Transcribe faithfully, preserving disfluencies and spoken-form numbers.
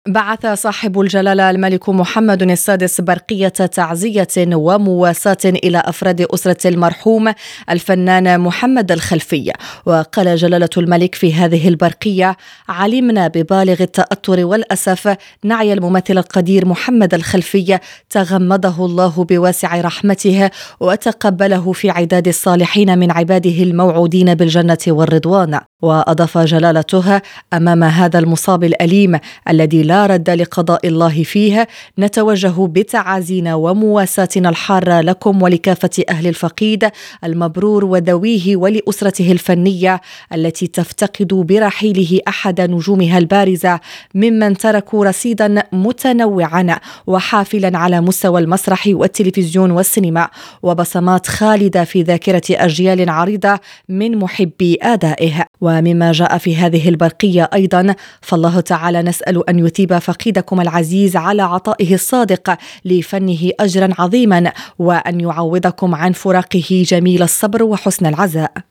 بعث صاحب الجلالة الملك محمد السادس برقية تعزية ومواساة إلى أفراد أسرة المرحوم الفنان محمد الخلفي. وقال جلالة الملك في هذه البرقية: علمنا ببالغ التأثر والأسف نعي الممثل القدير محمد الخلفي، تغمده الله بواسع رحمته وتقبله في عداد الصالحين من عباده الموعودين بالجنة والرضوان. وأضاف جلالته: أمام هذا المصاب الأليم الذي لا رد لقضاء الله فيه، نتوجه بتعازينا ومواساتنا الحارة لكم ولكافة أهل الفقيد المبرور وذويه ولأسرته الفنية التي تفتقد برحيله أحد نجومها البارزة، ممن تركوا رصيدا متنوعا وحافلا على مستوى المسرح والتلفزيون والسينما، وبصمات خالدة في ذاكرة أجيال عريضة من محبي آدائه. ومما جاء في هذه البرقية أيضا: فالله تعالى نسأل أن يثيب فقيدكم العزيز على عطائه الصادق لفنه أجرا عظيما، وأن يعوضكم عن فراقه جميل الصبر وحسن العزاء.